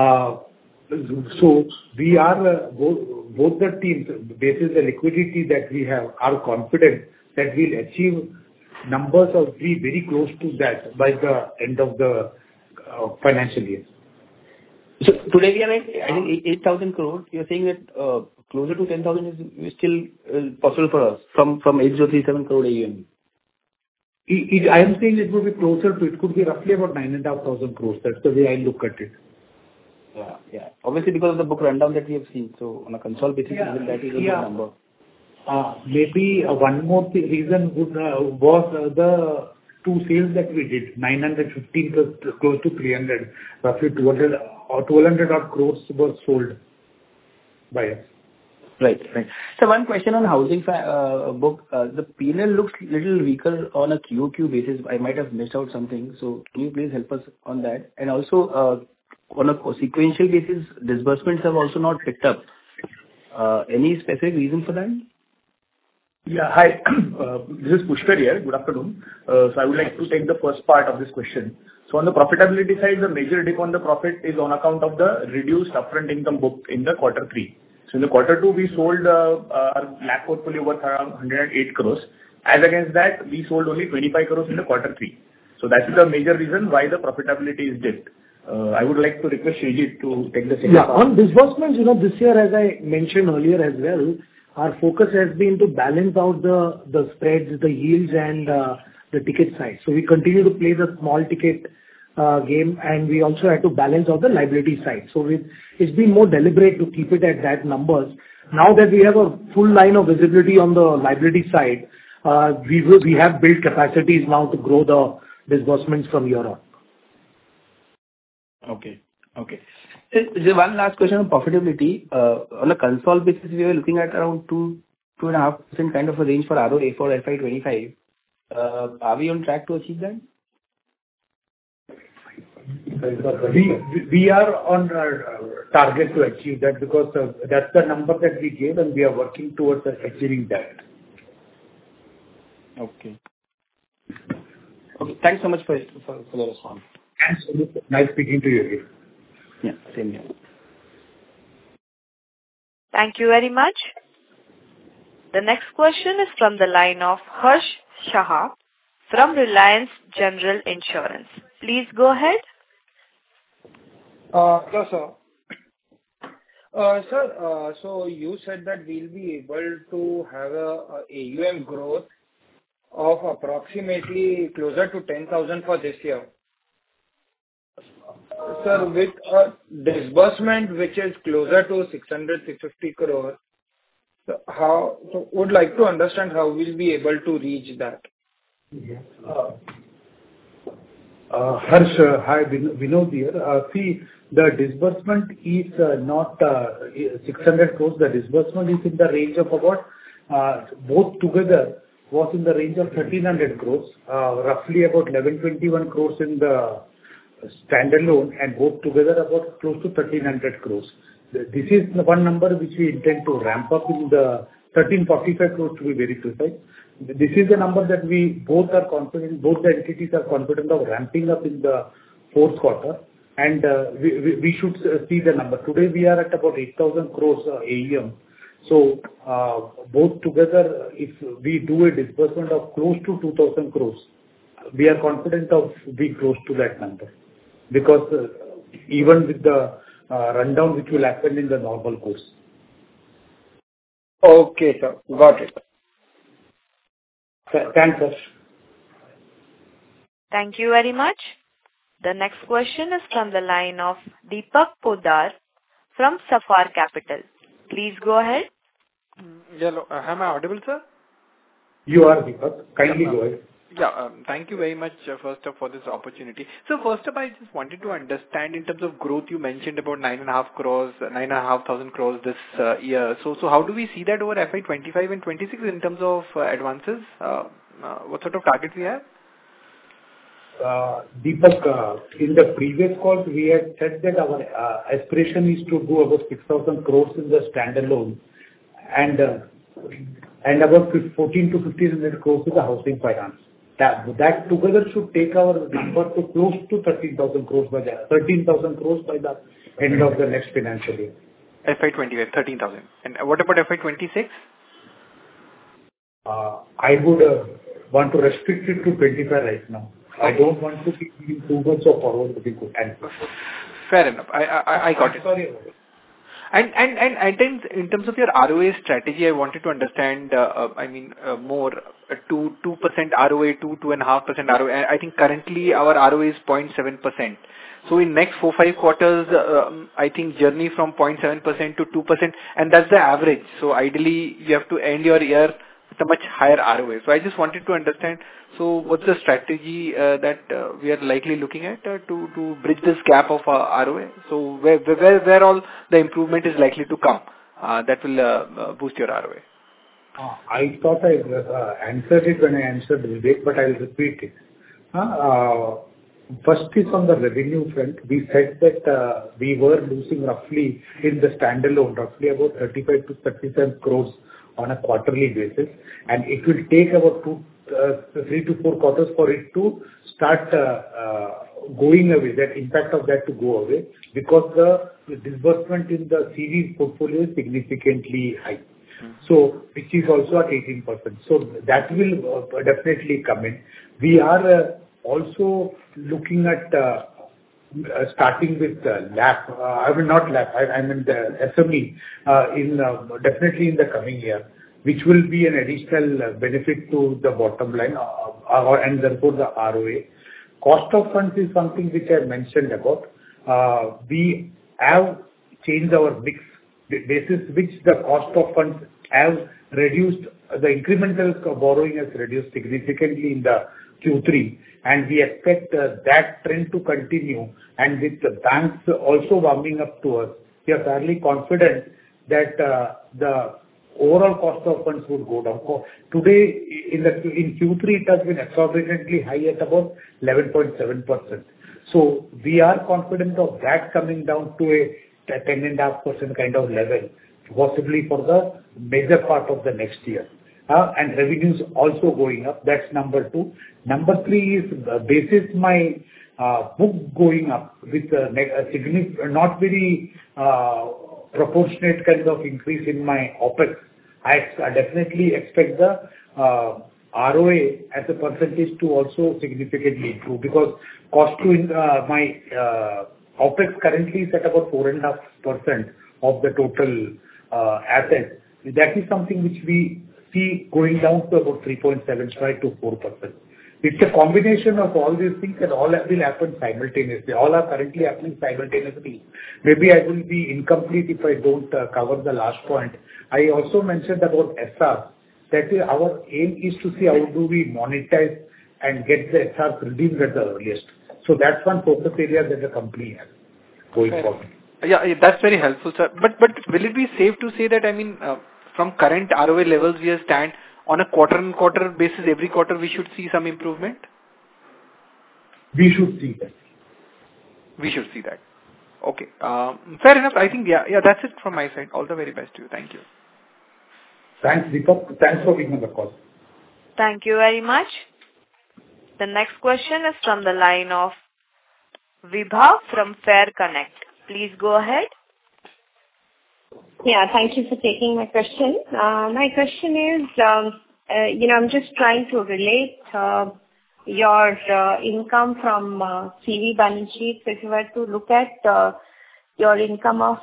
So we are, both the teams, based on the liquidity that we have, are confident that we'll achieve numbers or be very close to that by the end of the financial year. So today we are at, I think, 8,000 crore. You're saying that closer to 10,000 is still possible for us from 8,037 crore AUM. I am saying it will be closer to, it could be roughly about 9,500 crores. That's the way I look at it. Yeah. Obviously because of the book rundown that we have seen. So on a console basis, even that is a good number. Maybe one more reason was the two sales that we did, 915 plus close to 300, roughly 200 or 1,200 odd crores were sold by us. Right. So one question on housing book. The P&L looks little weaker on a QOQ basis. I might have missed out something. So can you please help us on that? And also on a sequential basis, disbursements have also not picked up. Any specific reason for that? Yeah, hi. This is Pushkar here. Good afternoon. So I would like to take the first part of this question. So on the profitability side, the major dip on the profit is on account of the reduced upfront income book in the quarter 3. So in the quarter 2, we sold our LAP portfolio worth around 108 crores. As against that, we sold only 25 crores in the quarter 3. So that is the major reason why the profitability is dipped. I would like to request Srijit to take the second part. On disbursements, this year, as I mentioned earlier as well, our focus has been to balance out the spreads, the yields, and the ticket size. So we continue to play the small ticket game, and we also had to balance out the liability side. So it's been more deliberate to keep it at that numbers. Now that we have a full line of visibility on the liability side, we have built capacities now to grow the disbursements from here on. Okay. Just one last question on profitability. On a consolidated basis, we were looking at around 2.5% kind of a range for ROA for FY 2025. Are we on track to achieve that? We are on our target to achieve that because that's the number that we gave, and we are working towards achieving that. Okay. Okay, thanks so much for the response. Thanks. Nice speaking to you again. Yeah, same here. Thank you very much. The next question is from the line of Harsh Shah from Reliance General Insurance. Please go ahead. Hello, sir. Sir, so you said that we'll be able to have a AUM growth of approximately closer to 10,000 for this year. Sir, with a disbursement which is closer to 600-650 crore, so would like to understand how we'll be able to reach that. Harsh, hi, Vinod here. See, the disbursement is not 600 crores. The disbursement is in the range of about, both together was in the range of 1,300 crores, roughly about 1,121 crores in the standalone, and both together about close to 1,300 crores. This is the one number which we intend to ramp up in the 1,345 crores to be very precise. This is the number that we both are confident, both the entities are confident of ramping up in the fourth quarter, and we should see the number. Today we are at about 8,000 crores AUM. So both together, if we do a disbursement of close to 2,000 crores, we are confident of being close to that number, because even with the rundown which will happen in the normal course. Okay, sir. Got it. Thanks, sir. Thank you very much. The next question is from the line of Deepak Poddar from Sapphire Capital. Please go ahead. Hello. Am I audible, sir? You are, Deepak. Kindly go ahead. Yeah. Thank you very much, first up, for this opportunity. So first up, I just wanted to understand in terms of growth, you mentioned about 9,500 crores this year. So how do we see that over FY 25 and 26 in terms of advances? What sort of target we have? Deepak, in the previous calls, we had said that our aspiration is to do about 6,000 crores in the standalone, and about 14 to 1,500 crores in the housing finance. That together should take our number to close to 13,000 crores by the end of the next financial year. FY 25, 13,000. And what about FY 26? I would want to restrict it to 25 right now. I don't want to be giving too much of forward-looking answers. Fair enough. I got it. Sorry about it. And in terms of your ROA strategy, I wanted to understand, more 2% ROA, 2.5% ROA. I think currently our ROA is 0.7%. So in next 4-5 quarters, I think journey from 0.7% to 2%, and that's the average. So ideally, you have to end your year with a much higher ROA. So I just wanted to understand, so what's the strategy that we are likely looking at to bridge this gap of ROA? So where all the improvement is likely to come that will boost your ROA? I thought I answered it when I answered Vivek, but I'll repeat it. First is on the revenue front. We said that we were losing roughly in the standalone, roughly about 35 to 37 crores on a quarterly basis, and it will take about 3 to 4 quarters for it to start going away, that impact of that to go away, because the disbursement in the series portfolio is significantly high. So which is also at 18%. So that will definitely come in. We are also looking at starting with LAP. I mean not LAP. I mean the SME definitely in the coming year, which will be an additional benefit to the bottom line and therefore the ROA. Cost of funds is something which I mentioned about. We have changed our mix basis, which the cost of funds have reduced. The incremental borrowing has reduced significantly in the Q3, and we expect that trend to continue. And with the banks also warming up to us, we are fairly confident that the overall cost of funds would go down. Today, in Q3, it has been exorbitantly high at about 11.7%. So we are confident of that coming down to a 10.5% kind of level, possibly for the major part of the next year. And revenues also going up. That's number 2. Number 3 is basis my book going up with a significant, not very proportionate kind of increase in my OpEx. I definitely expect the ROA as a percentage to also significantly improve, because cost to my OpEx currently is at about 4.5% of the total assets. That is something which we see going down to about 3.75 to 4%. It's a combination of all these things, and all will happen simultaneously. All are currently happening simultaneously. Maybe I will be incomplete if I don't cover the last point. I also mentioned about SR. That is, our aim is to see how do we monetize and get the SR redeemed at the earliest. So that's one focus area that the company has going forward. Yeah, that's very helpful, sir. But will it be safe to say that, I mean, from current ROA levels we stand on a quarter-on-quarter basis, every quarter we should see some improvement? We should see that. We should see that. Okay. Fair enough. I think, yeah, that's it from my side. All the very best to you. Thank you. Thanks, Deepak. Thanks for being on the call. Thank you very much. The next question is from the line of Vibha from Fair Connect. Please go ahead. Yeah, thank you for taking my question. My question is, I'm just trying to relate your income from CV balance sheet. So if you were to look at your income of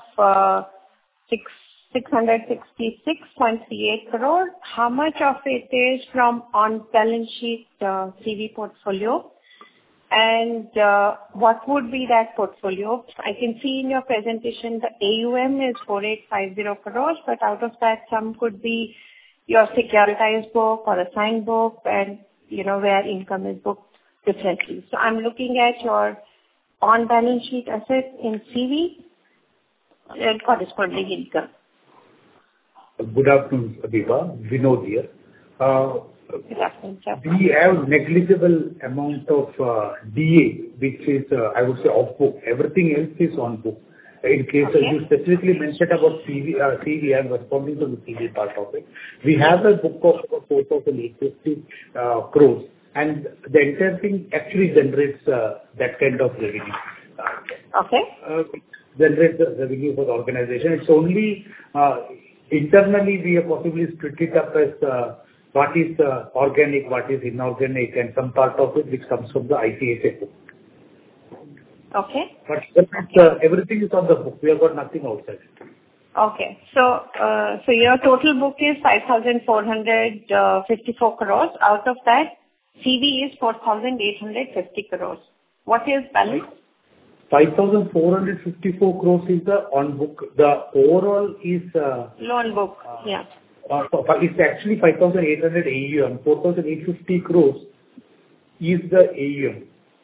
666.38 crore, how much of it is from on-balance sheet CV portfolio? And what would be that portfolio? I can see in your presentation the AUM is 4850 crores, but out of that, some could be your securitized book or assigned book, and where income is booked differently. So I'm looking at your on-balance sheet assets in CV and corresponding income. Good afternoon, Vibha. Vinod here. Good afternoon, sir. We have negligible amount of DA, which is, I would say, off book. Everything else is on book. In case you specifically mentioned about CV, I'm responding to the CV part of it. We have a book of 4,850 crores, and the entire thing actually generates that kind of revenue. Generates the revenue for the organization. It's only internally we have possibly split it up as what is organic, what is inorganic, and some part of it which comes from the ICICI book. Okay. But everything is on the book. We have got nothing outside. Okay. So your total book is 5,454 crores. Out of that, CV is 4,850 crores. What is balance? 5,454 crores is the on book. The overall is loan book. Yeah. It's actually 5,800 AUM. 4,850 crores is the AUM.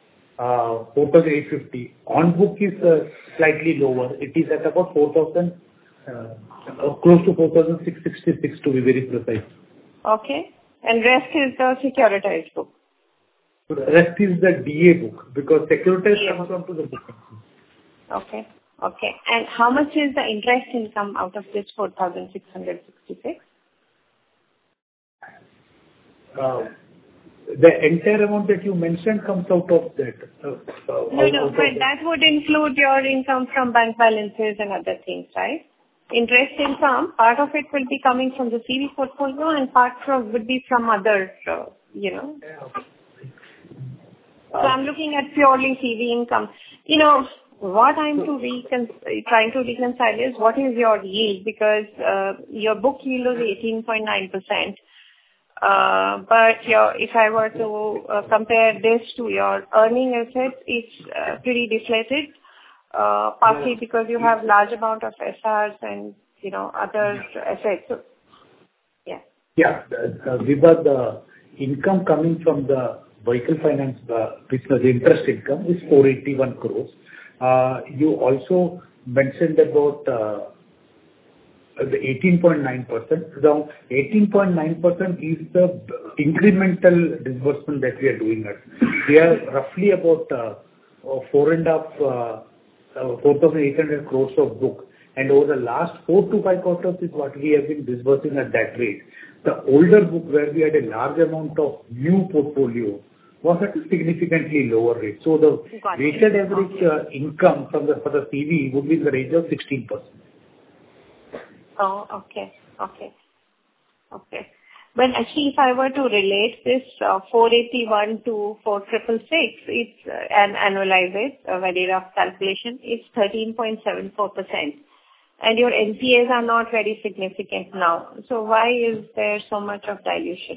4,850. On book is slightly lower. It is at about 4,000, close to 4,666 to be very precise. Okay. And rest is the securitized book. Rest is the DA book, because securitized comes onto the book. Okay. Okay. And how much is the interest income out of this 4,666? The entire amount that you mentioned comes out of that. No, but that would include your income from bank balances and other things, right? Interest income, part of it will be coming from the CV portfolio and part would be from other, So I'm looking at purely CV income. What I'm trying to reconcile is what is your yield, because your book yield is 18.9%. But if I were to compare this to your earning assets, it's pretty deflated, partly because you have large amount of SRs and other assets. So, yeah. Yeah, Vibha, the income coming from the vehicle finance business interest income is 481 crores. You also mentioned about the 18.9%. Now, 18.9% is the incremental disbursement that we are doing. We are roughly about 4,800 crores of book. And over the last 4 to 5 quarters is what we have been disbursing at that rate. The older book, where we had a large amount of new portfolio, was at a significantly lower rate. So the weighted average income for the CV would be in the range of 16%. Oh, okay. But actually, if I were to relate this 481 to 4666, and annualize it, a very rough calculation, it's 13.74%. And your NPAs are not very significant now. So why is there so much of dilution?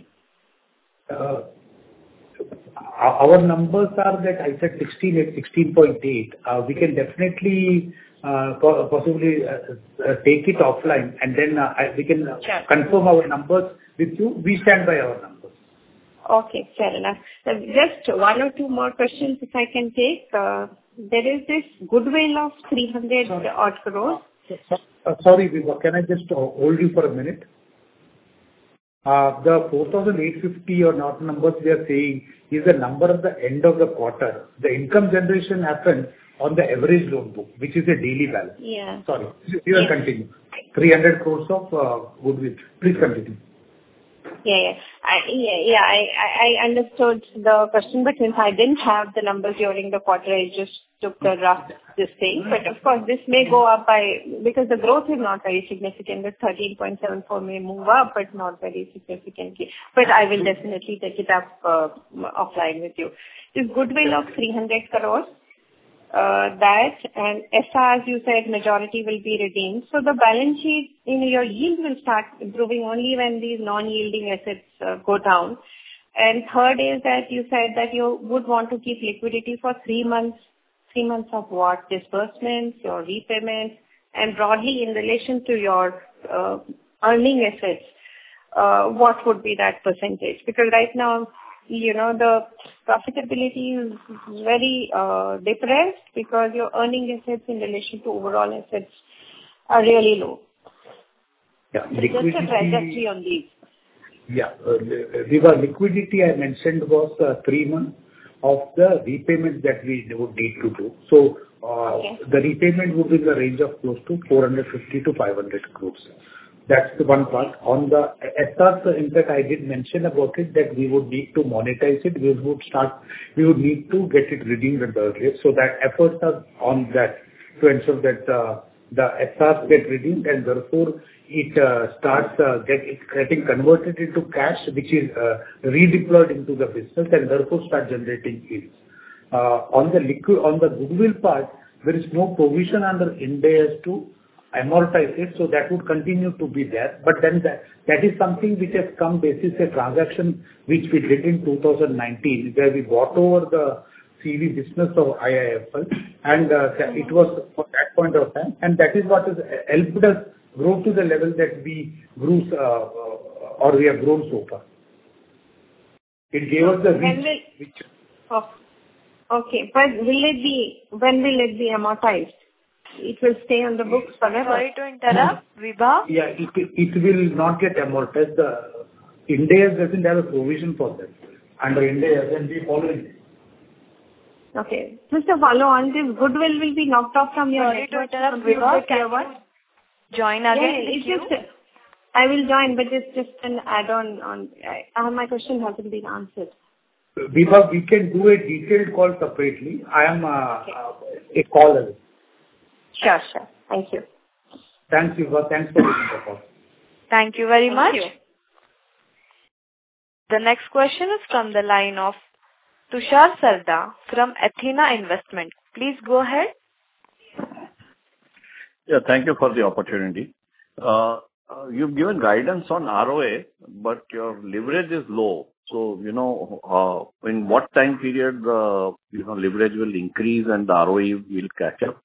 Our numbers are that I said 16.8. We can definitely possibly take it offline, and then we can confirm our numbers with you. We stand by our numbers. Okay, fair enough. Just 1 or 2 more questions if I can take. There is this goodwill of 300 odd crores. Sorry, Vibha, can I just hold you for a minute? The 4,850 or not numbers we are saying is the number at the end of the quarter. The income generation happens on the average loan book, which is a daily balance. Yeah. Sorry, you will continue. 300 crores of goodwill. Please continue. I understood the question, but since I didn't have the numbers during the quarter, I just took the rough this thing. But of course, this may go up because the growth is not very significant. The 13.74 may move up, but not very significantly. But I will definitely take it up offline with you. This goodwill of 300 crores, that and SRs, you said majority will be redeemed. So the balance sheet, your yield will start improving only when these non-yielding assets go down. And third is that you said that you would want to keep liquidity for 3 months. 3 months of what? Disbursements, your repayments, and broadly in relation to your earning assets, what would be that percentage? Because right now, the profitability is very depressed because your earning assets in relation to overall assets are really low. Yeah, so just a trajectory on these. Yeah, liquidity I mentioned was 3 months of the repayments that we would need to do. So the repayment would be in the range of close to 450 to 500 crores. That's the one part. On the SRs, in fact, I did mention about it that we would need to monetize it. We would need to get it redeemed at the earliest. So that efforts are on that to ensure that the SRs get redeemed, and therefore it starts getting converted into cash, which is redeployed into the business and therefore start generating yields. On the goodwill part, there is no provision under Ind AS to amortize it, so that would continue to be there. But then that is something which has come basis a transaction which we did in 2019, where we bought over the CV business of IIFL, and it was for that point of time, and that is what has helped us grow to the level that we grew or we have grown so far. It gave us the reach. Okay, but when will it be amortized? It will stay on the books forever. Sorry to interrupt, Vibha. Yeah, it will not get amortized. The Ind AS doesn't have a provision for that. Under Ind AS, and we follow it. Okay. Just to follow on, this goodwill will be knocked off from your Sorry to interrupt, Vibha. Can you join again? I will join, but it's just an add-on. My question hasn't been answered. Vibha, we can do a detailed call separately. I am a caller. Sure. Thank you. Thanks, Vibha. Thanks for taking the call. Thank you very much. Thank you. The next question is from the line of Tushar Sarda from Athena Investment. Please go ahead. Yeah, thank you for the opportunity. You've given guidance on ROA, but your leverage is low. So, in what time period, leverage will increase and the ROE will catch up?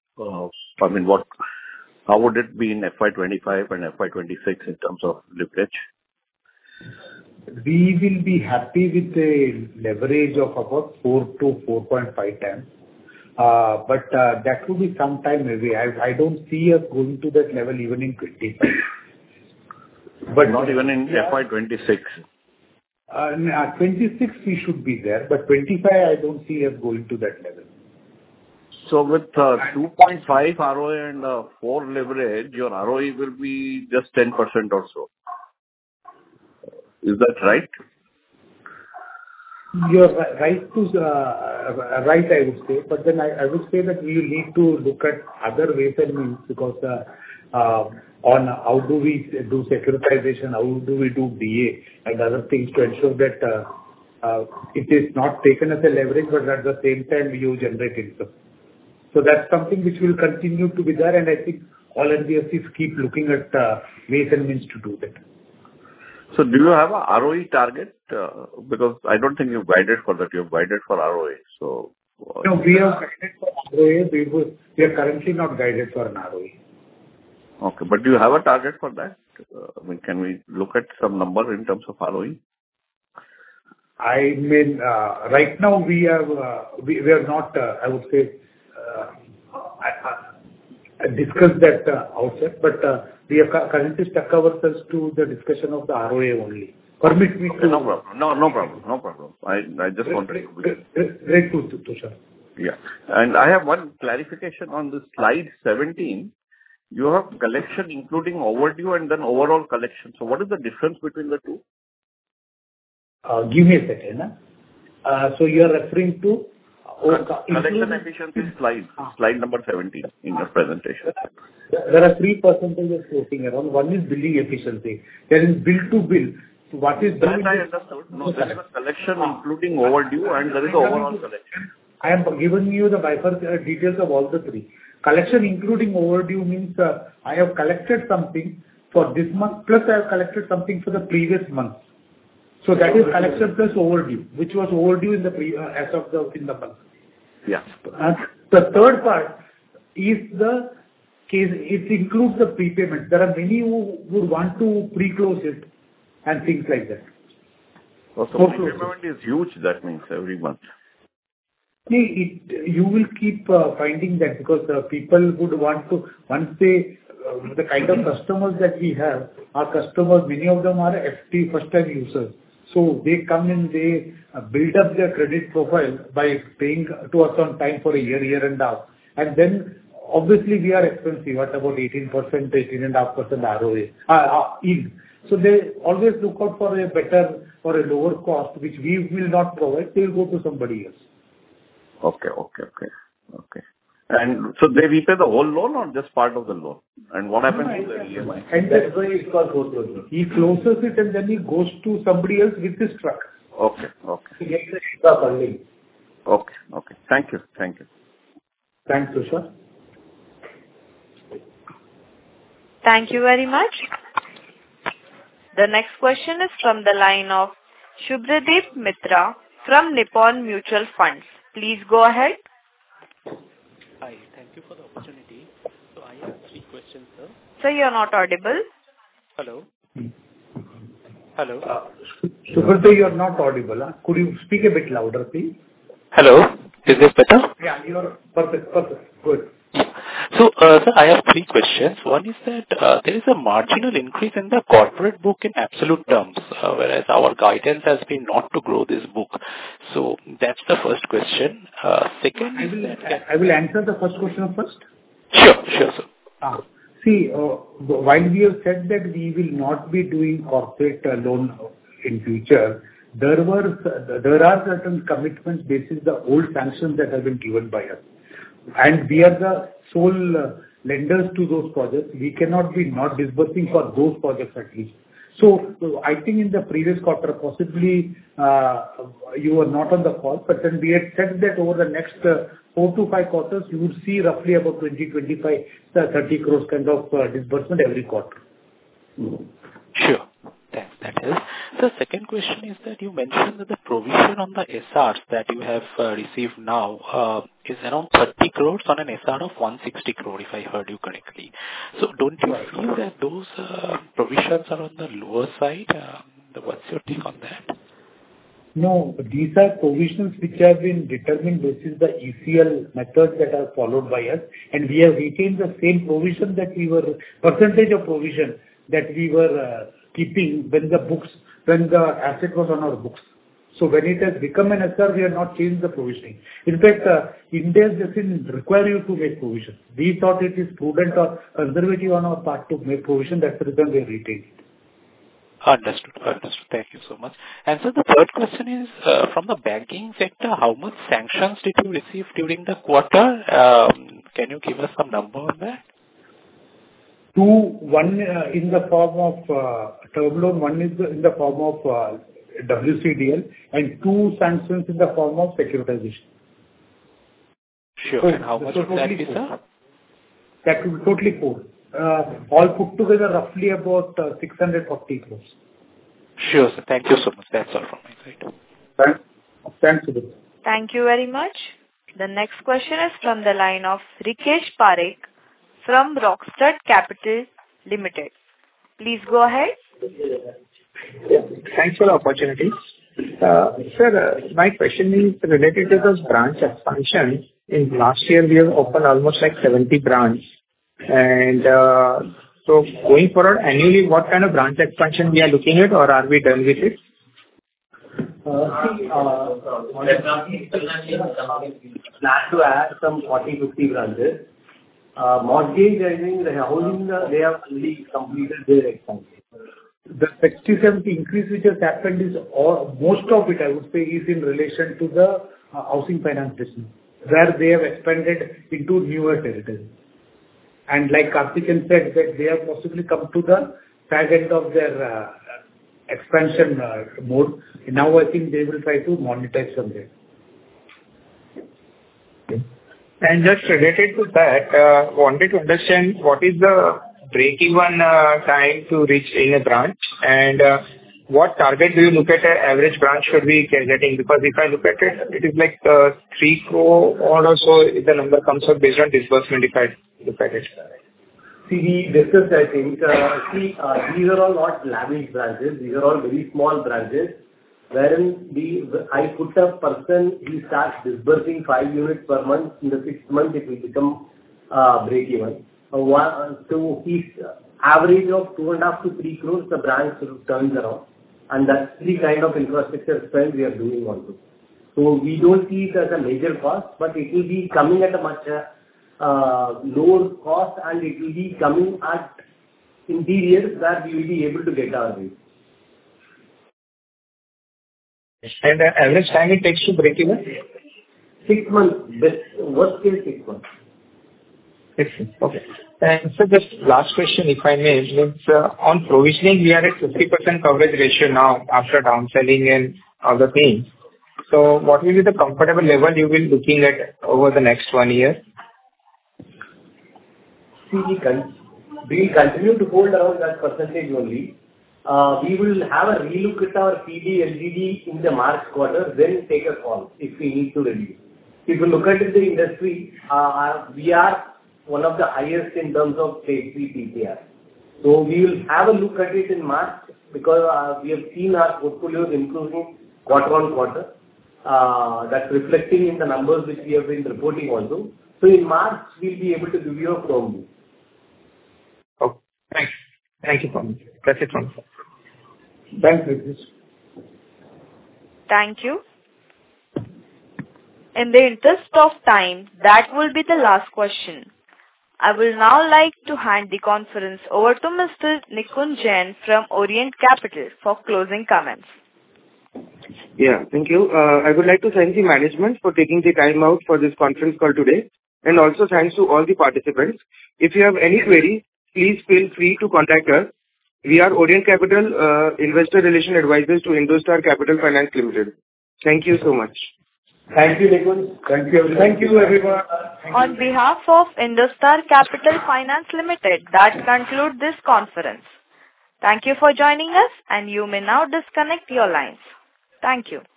How would it be in FY25 and FY26 in terms of leverage? we will be happy with a leverage of about 4 to 4.5 times. But that will be some time away. I don't see us going to that level even in 25. But not even in FY 26. 26 we should be there, but 25 I don't see us going to that level. So with 2.5 ROA and 4 leverage, your ROE will be just 10% or so. Is that right? You're right, I would say. But then I would say that we need to look at other ways and means, because on how do we do securitization, how do we do DA and other things to ensure that it is not taken as a leverage, but at the same time you generate income. So that's something which will continue to be there, and I think all NBFCs keep looking at ways and means to do that. So do you have a ROE target? Because I don't think you've guided for that. You've guided for ROA. So no, we have guided for ROA. We are currently not guided for an ROE. Okay, but do you have a target for that? I mean, can we look at some number in terms of ROE? I mean, right now we are not. I would say discussed that outside, but we have currently stuck ourselves to the discussion of the ROA only. Permit me to. No problem. No problem. I just wanted to. Great to Tushar. Yeah, and I have one clarification on the slide 17. You have collection including overdue and then overall collection. So what is the difference between the two? Give me a second. So you are referring to collection efficiency slide number 17 in your presentation. There are 3% floating around. One is billing efficiency. There is bill to bill. So what is that? I understood. No, there is a collection including overdue and there is overall collection. I am giving you the details of all the three. Collection including overdue means I have collected something for this month, plus I have collected something for the previous month. So that is collection plus overdue, which was overdue in the in the month. Yeah. The third part is the case. It includes the prepayment. There are many who would want to pre-close it and things like that. So prepayment is huge. That means every month. You will keep finding that, because people would want to, once they, the kind of customers that we have, our customers, many of them are FT first-time users. So they come in, they build up their credit profile by paying to us on time for a year and a half. And then obviously we are expensive at about 18.5% ROA yield. So they always look out for a better or a lower cost, which we will not provide. They will go to somebody else. Okay. And so they repay the whole loan or just part of the loan? And what happens to the EMI? And that's why it's called foreclosure. He closes it and then he goes to somebody else with his truck. Okay. He gets the extra funding. Okay. Thank you. Thanks, Tushar. Thank you very much. The next question is from the line of Subhradeep Mitra from Nippon Mutual Funds. Please go ahead. Hi, thank you for the opportunity. So I have 3 questions, sir. Sir, you are not audible. Hello. Subhradeep, you are not audible. Huh? Could you speak a bit louder, please? Hello. Is this better? Yeah, you are perfect. Good. So, sir, I have 3 questions. One is that there is a marginal increase in the corporate book in absolute terms, whereas our guidance has been not to grow this book. So that's the first question. Second I will answer the first question first. Sure, sir. See, while we have said that we will not be doing corporate loan in future, there are certain commitments basis the old sanctions that have been given by us. And we are the sole lenders to those projects. We cannot be not disbursing for those projects at least. So I think in the previous quarter, possibly you were not on the call, but then we had said that over the next 4 to 5 quarters, you would see roughly about 20, 25, 30 crores kind of disbursement every quarter. Sure. Thanks. That is. The second question is that you mentioned that the provision on the SRs that you have received now is around 30 crores on an SR of 160 crore, if I heard you correctly. So don't you feel that those provisions are on the lower side? What's your take on that? No, these are provisions which have been determined basis the ECL methods that are followed by us, and we have retained the same provision that we were percentage of provision that we were keeping when the asset was on our books. So when it has become an SR, we have not changed the provisioning. In fact, India doesn't require you to make provision. We thought it is prudent or conservative on our part to make provision. That's the reason we have retained it. Understood. Thank you so much. And so the third question is, from the banking sector, how much sanctions did you receive during the quarter? Can you give us some number on that? One in the form of term loan, one is in the form of WCDL, and 2 sanctions in the form of securitization. Sure. So and how much would that be, sir? That would be totally 4. All put together roughly about 640 crores. Sure, sir. Thank you so much. That's all from my side. Thanks, Sudhir. Thank you very much. The next question is from the line of Rikesh Parekh from Rockstud Capital Limited. Please go ahead. Thanks for the opportunity. Sir, my question is related to those branch expansion. In last year, we have opened almost like 70 branches. And so going forward, annually, what kind of branch expansion we are looking at, or are we done with it? Plan to add some 40-50 branches. Mortgage, I think the housing, they have already completed their expansion. The 60-70 increase which has happened is most of it, I would say, is in relation to the housing finance business, where they have expanded into newer territories. And like Karthikeyan said, that they have possibly come to the tag end of their expansion mode. Now I think they will try to monetize from there. And just related to that, wanted to understand what is the break-even time to reach in a branch, and what target do you look at average branch should be getting? Because if I look at it, it is like 3 crore or so the number comes up based on disbursement if I look at it. See, we discussed, I think, these are all not lavish branches. These are all very small branches, wherein I put a person, he starts disbursing 5 units per month. In the 6th month, it will become break-even. So his average of 2.5 to 3 crores, the branch turns around. And that's the kind of infrastructure spend we are doing also. So we don't see it as a major cost, but it will be coming at a much lower cost, and it will be coming at interiors that we will be able to get our way. And the average time it takes to break even? 6 months, worst case 6 months. Okay. And so just last question, if I may, means on provisioning, we are at 50% coverage ratio now after downselling and other things. So what will be the comfortable level you will be looking at over the next 1 year? See, we will continue to hold around that percentage only. We will have a relook at our PD, LGD in the March quarter, then take a call if we need to reduce. If you look at it, the industry, we are one of the highest in terms of stage 3 PCR. So we will have a look at it in March, because we have seen our portfolios improving quarter on quarter. That's reflecting in the numbers which we have been reporting also. So in March, we'll be able to give you a firm view. Okay. Thanks. Thank you for me. That's it from me. Thanks, Rikesh. Thank you. In the interest of time, that will be the last question. I will now like to hand the conference over to Mr. Nikunj Jain from Orient Capital for closing comments. Yeah, thank you. I would like to thank the management for taking the time out for this conference call today, and also thanks to all the participants. If you have any query, please feel free to contact us. We are Orient Capital, Investor Relation Advisors to Indostar Capital Finance Limited. Thank you so much. Thank you, Nikunj. Thank you. Thank you, everyone. On behalf of Indostar Capital Finance Limited, that concludes this conference. Thank you for joining us, and you may now disconnect your lines. Thank you.